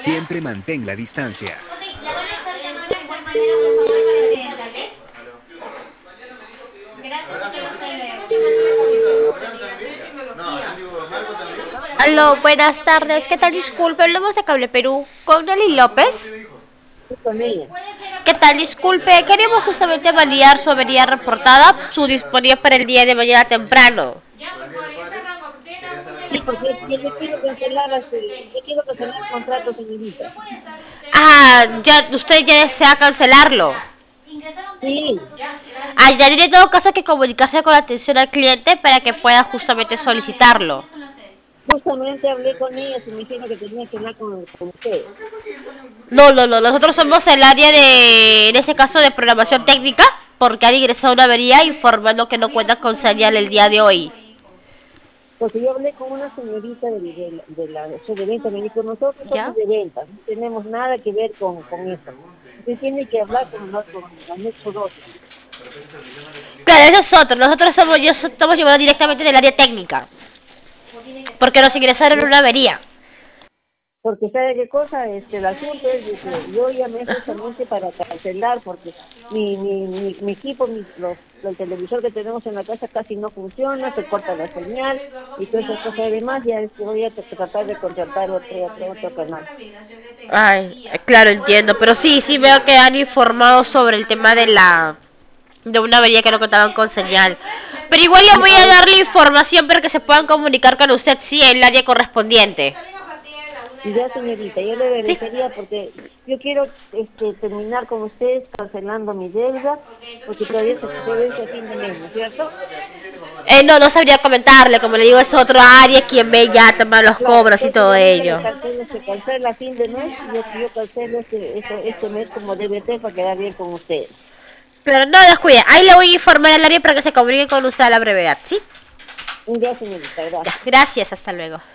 Siempre mantén la distancia. Ok, la van a estar llamando de igual manera, por favor, para que entienda, ¿ok? Gracias, Aló, buenas tardes. ¿Qué tal? Disculpe, hablamos de Cable Perú con Nelly López. Con ella. ¿Qué tal? Disculpe, queríamos justamente validar su avería reportada, su disponible para el día de mañana temprano. ya, por favor, yo te arranco. Tiene una de Sí, las porque cosas yo le quiero importantes que es cancelar, los yo tenis. quiero No cancelar el puede estar contrato, usted, señorita. no puede estar usted Ya, usted ya desea cancelarlo. ya, ingresaron técnicos a Sí, su ya, gracias. Ya tiene en todo caso que comunicarse con la atención al cliente para que pueda justamente solicitarlo. justamente hablé con ellos y me dijeron que tenía que hablar con ustedes. No, nosotros somos el área de, en ese caso, de programación técnica, porque han ingresado una avería informando que no cuenta con señal el día de hoy. Porque yo hablé con una señorita de venta, me dijo, nosotros ¿Ya? somos de ventas, no tenemos nada que ver con eso. Usted tiene que hablar con Anexo 12. Claro, eso es otro. Nosotros somos, yo estamos llevando directamente del área técnica, porque nos ingresaron una avería. Porque sabe qué cosa, el asunto es de que yo llamé justamente para cancelar, porque mi equipo, el televisor que tenemos en la casa casi no funciona, se corta la señal y todas esas cosas. Además, ya voy a tratar de contratar otro canal. Ay, claro, entiendo, pero sí veo que han informado sobre el tema de una avería que no contaban con señal. Pero igual le Y voy a dar la información para que se puedan comunicar con usted, sí, en el área correspondiente. y ya, señorita, yo le Sí. agradecería porque yo quiero terminar con ustedes cancelando mi deuda, porque todavía se vence a fin de mes, ¿no es cierto? No sabría comentarle, como le digo, es otro área quien ve ya tema los Claro, cobros y entonces todo dígale ello. cancelo, se cancela a fin de mes y yo cancelo este mes como debe ser para quedar bien con ustedes. Pero no descuide, ahí le voy a informar al área para que se comunique con usted a la brevedad, ¿sí? Ya, señorita, Ya, gracias. gracias, hasta luego.